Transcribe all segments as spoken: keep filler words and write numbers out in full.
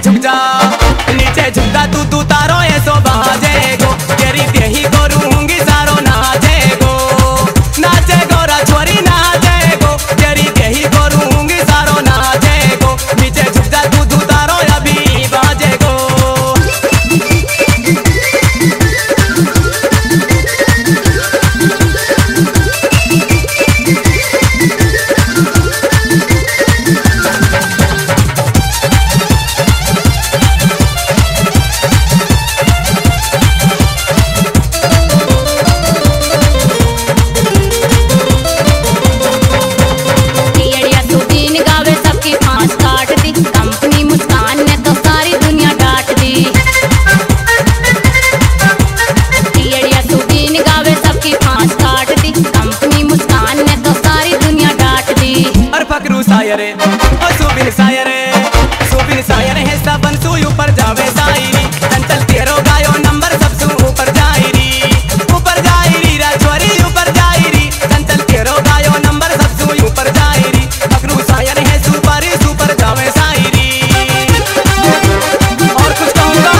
झुक जा नीचे झुकता तू तू तारो ऐसो बाजे गो तेरी देही को रूंगी सारो नाचे गो नाचे गोरा छोरी नाचे गो तेरी देही को रूंगी सारो नाचे गो नीचे झुक जा तू तू तारो अभी बाजे गो। सायरे ओ सुबिन सायरे सुबिन सायरे है सबन सु ऊपर जावे सायरी चंचल तेरो गायो नंबर सब सु ऊपर जायरी ऊपर जायरी राजवरी ऊपर जायरी चंचल तेरो गायो नंबर सब सु ऊपर जायरी पकड़ू सायरे है सुपर सुपर जावे सायरी। और कुछ कहूँगा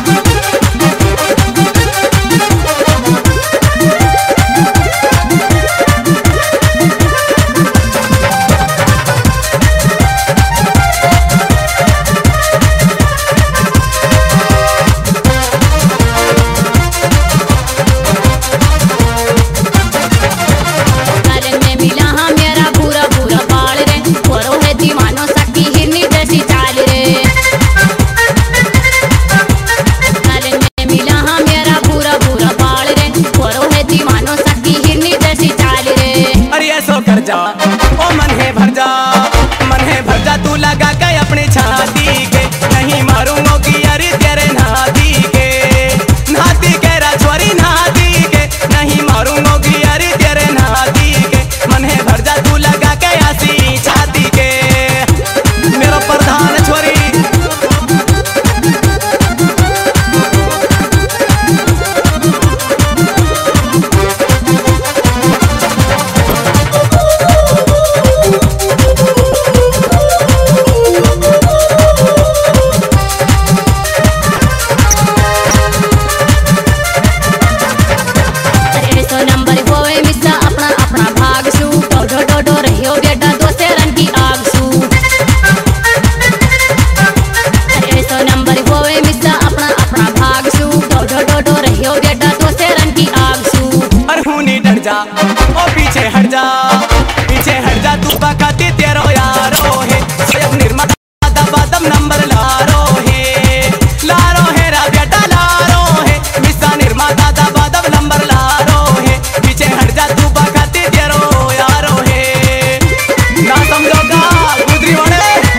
कर जा ओ मन है भर जा मन है भर जा तू लगा के अपनी छाती के नहीं मारूंगा कि अरे तेरे नाती के नाती के राजवरी नाती के नहीं मारूंगा कि अरे तेरे नाती के मन है भर जा तू लगा के हंसी छाती के मेरा प्रधान छोरी। ओ पीछे हट जा पीछे हट जा तू बकाती तेरो यारो है स्वयं निर्माता दबादम नंबर लारो है लारो है रा बेटा लारो है मिसा निर्माता दबादम नंबर लारो है पीछे हट जा तू बकाती तेरो यारो है ना समझोगा गुजरी वाले।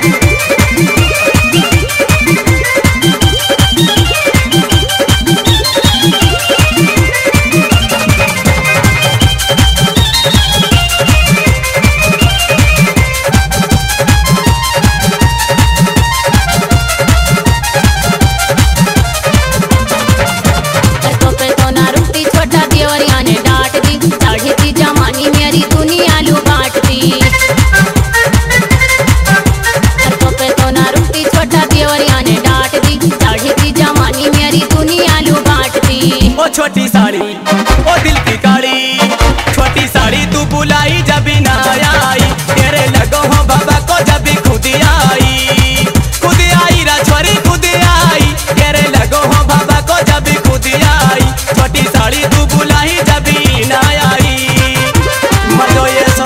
ओ छोटी साड़ी ओ दिल की काली छोटी साड़ी तू बुलाई जब ना आई तेरे लगो हो बाबा को जब खुद आई खुद आई राजवरी खुद आई तेरे लगो हो बाबा को जब खुद आई छोटी साड़ी तू बुलाई जब ना आई मजो ये सो।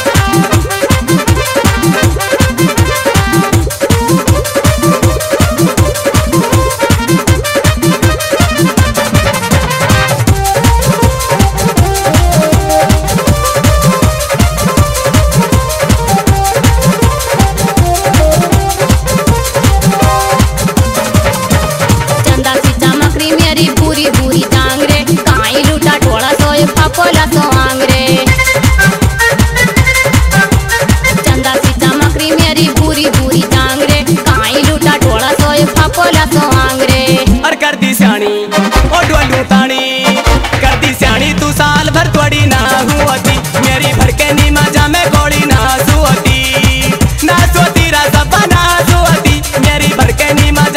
पोला सो आंगरे चंदा सी चमकरी मेरी पूरी पूरी टांगरे काई लूटा टोला सोए फापोला सो आंगरे। और कर दी स्याणी ओ डोलू ताणी कर दी स्याणी तू साल भर थोड़ी ना हुआती मेरी भर के नी मजा में गोली ना सुआती ना सोती रा सब ना सुआती मेरी भर के नी मजा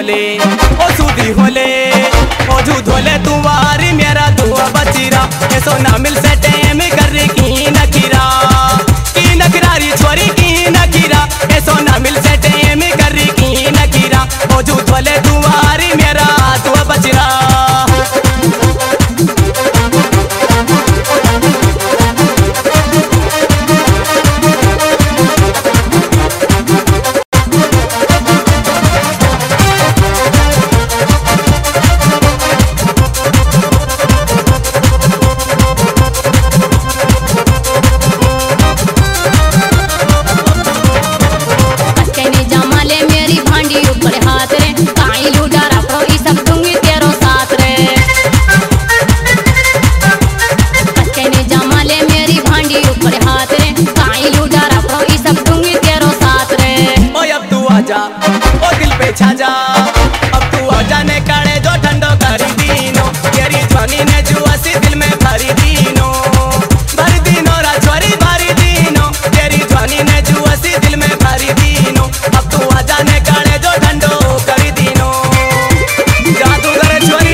होले ओ सूदी होले ओ झूठ होले तुम्हारी मेरा दुआ बचीरा ऐसो ना मिल सटे में कर की नखीरा की नखरारी छोरी की नखीरा ऐसो ना मिल सटे में कर की नखीरा ओ झूठ होले तुम्हारी मेरा दुआ बचीरा। ओ दिल पे छा जा अब तू आ जाने काड़े जो ठंडो करी दीनो तेरी जवानी ने जुआसी दिल में भरी दीनो भरी दीनो राजवारी भरी दीनो तेरी जवानी ने जुआसी दिल में भरी दीनो अब तू आ जाने काड़े जो ठंडो करी दीनो जादू करे छोरी।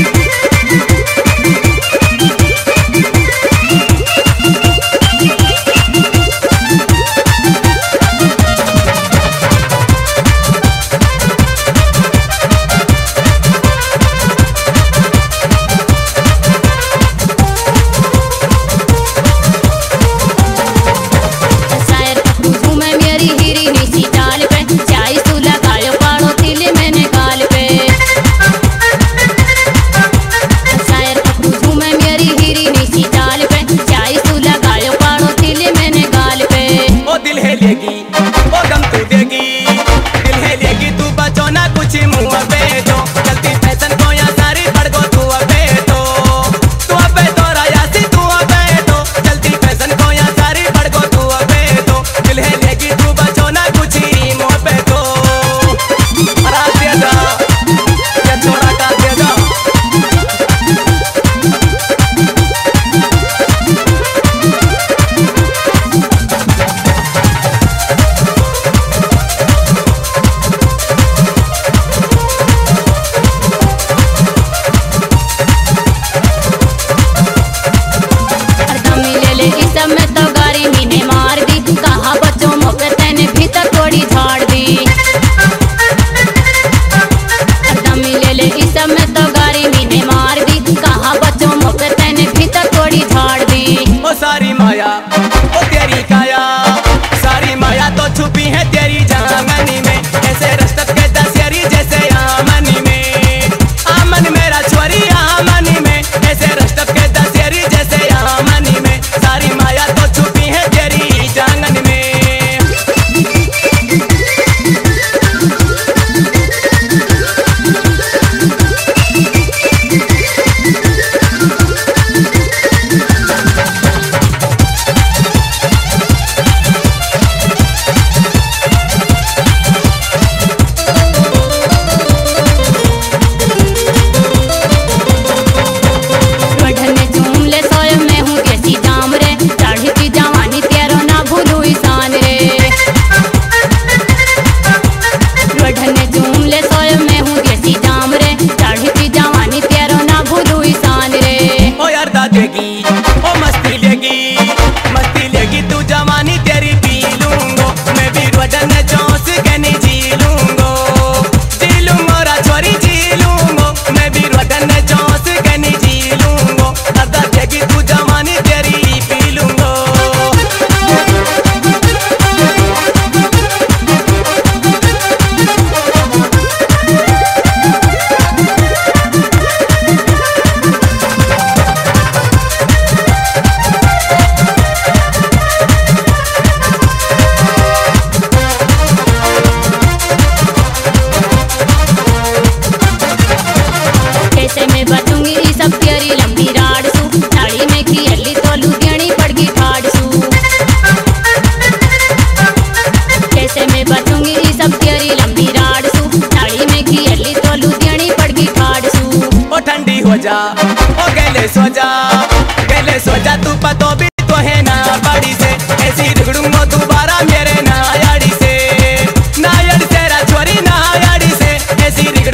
सारी माया ओ तेरी काया सारी माया तो छुपी है तेरी जांगनी में ऐसे रस्तत के दशहरी जैसे आमनी में आमन मेरा छोरी आमनी में ऐसे रस्तत के दशहरी जैसे आमनी में सारी माया तो छुपी है तेरी जांगनी में। ओ मस्ती लेगी मस्ती लेगी तू जवानी तेरी पी लूंगो मैं भी वजन जोश कहनी जी लूंगो जी लूंगो राजवारी जी लूंगो मैं भी वजन जोश कहनी जी लूंगो अदा देगी तू जवानी तेरी पी लूंगो। हो जा ओ गले सो जा गले सो जा तू पतो भी तो है ना बड़ी से ऐसी रगड़ूंगो दोबारा मेरे नायाड़ी से नायाड़ी से राजवारी नायाड़ी से ऐसी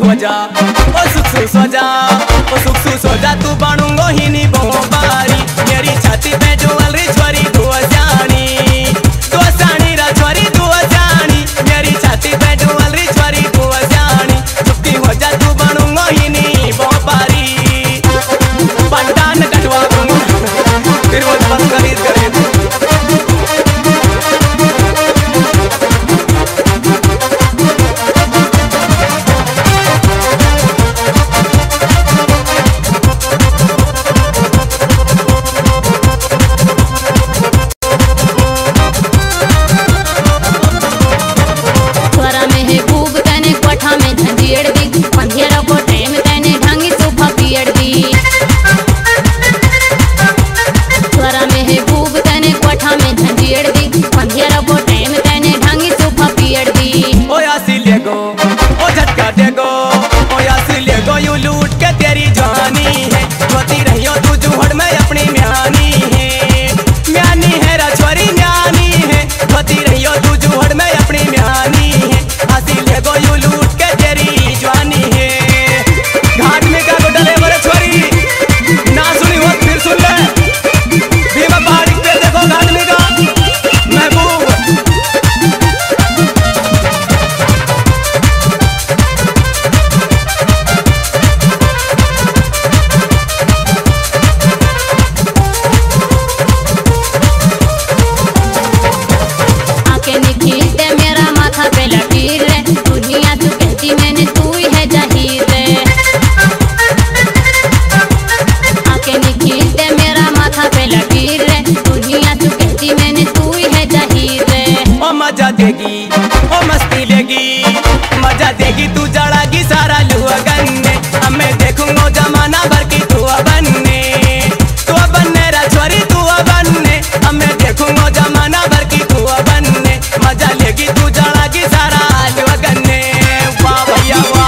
हो जा ओ सुख सुस हो जा ओ सुख सुस हो जा तू बनूंगो ही नी बारी मेरी छाती पे ज्वेलरी छोरी तू जानी तू जानी रा छोरी तू जानी मेरी छाती पे ज्वेलरी छोरी तू जानी चुपती हो जा तू बनूंगो ही नी बारी पंडान कटवा दूंगा फिर वो बस खरीद करे मजा देगी ओ मस्ती लेगी मजा देगी तू जड़ागी सारा लुअगन में हमें देखूंगा जमाना भर की तू बनने तू बनने रा छोरी तू बनने हमें देखूंगा जमाना भर की तू बनने मजा लेगी तू जड़ागी सारा लुअगन में वाह भैया वाह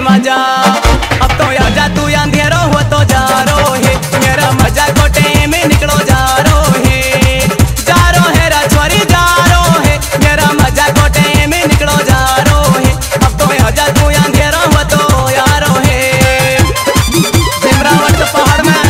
वाजा। अब तो आजा तू अंधेरो हो तो जा रो है, मेरा मजा कोटे में निकलो जा रो है, जा रो है राजवारी जा रो है, मेरा मजा कोटे में निकलो जा रो है। अब तो आजा तू अंधेरो हो तो यारो है, सिमरावट पहाड़ में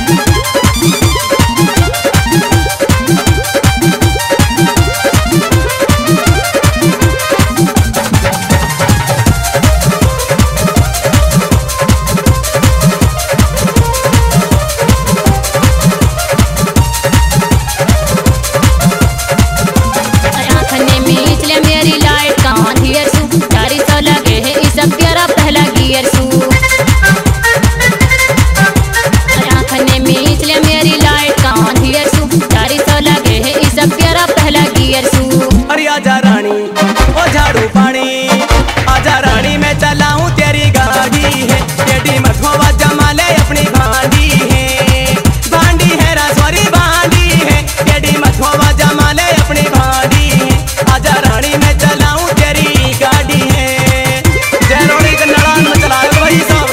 आजा रानी ओ झाड़ू पानी, आजा रानी मैं चलाऊं तेरी गाड़ी है, टेढ़ी मत होवा जमा ले अपनी भांडी है, भांडी है राजवारी भांडी है, टेढ़ी मत होवा जमा ले अपनी भांडी है, आजा रानी मैं चलाऊं तेरी गाड़ी है। जयरोड़ी के नड़ान में चलाए भाई सब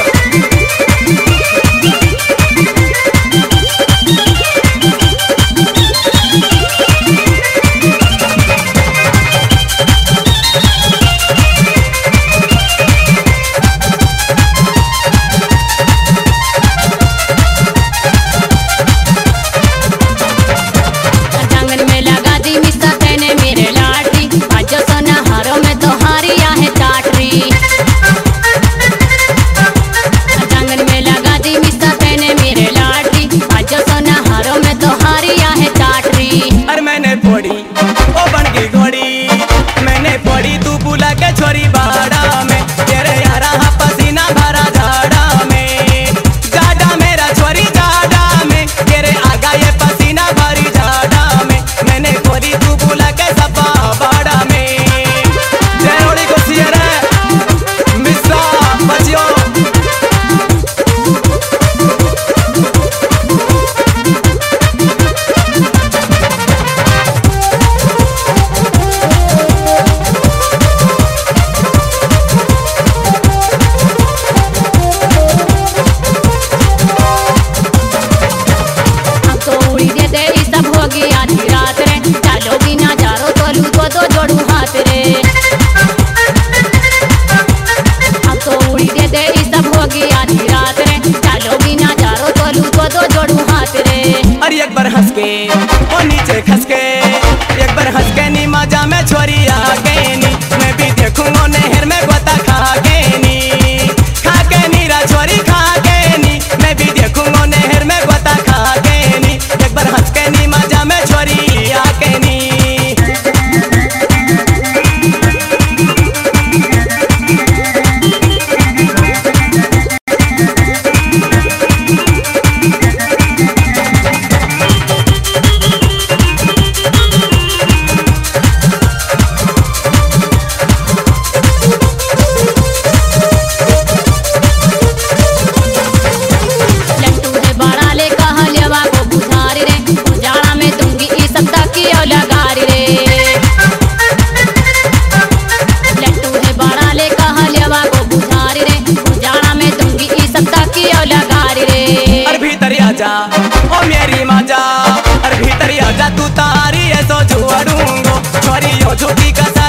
पड़ी ओ बन गई घोड़ी, मैंने पड़ी तू बुला के छोरी बाड़ा में, तेरे यारा हा पसीना भरा झाड़ा में, जाड़ा मेरा छोरी जाड़ा में, तेरे आगा ये पसीना भरी झाड़ा में, मैंने पड़ी तू बुला के सपा बाड़ा में। जयरोड़ी को सियर मिस्सा बचियो आधी रात रे, चालो भी ना जारो तो लू तो दो जोड़ू हाथ रे, अब तो उड़ी दे दे सब होगी आधी रात रे, चालो भी ना जारो तो लू तो दो जोड़ू हाथ रे। अरे एक बार हंस के ओ नीचे खस के, एक बार हंस के नी मजा में छोरी आ गई नी, मैं भी देखूंगा नहर में गोता खा के नी, खा के नी रा छोरी खा के नी, मैं भी देखूंगा नहर में गोता खा के नी, एक बार हंस के नी मजा में छोरी आ के नी। आजा ओ मेरी माजा, अरे भीतर आजा तू तारी है तो जुआड़ूंगो, छोरी हो झूठी का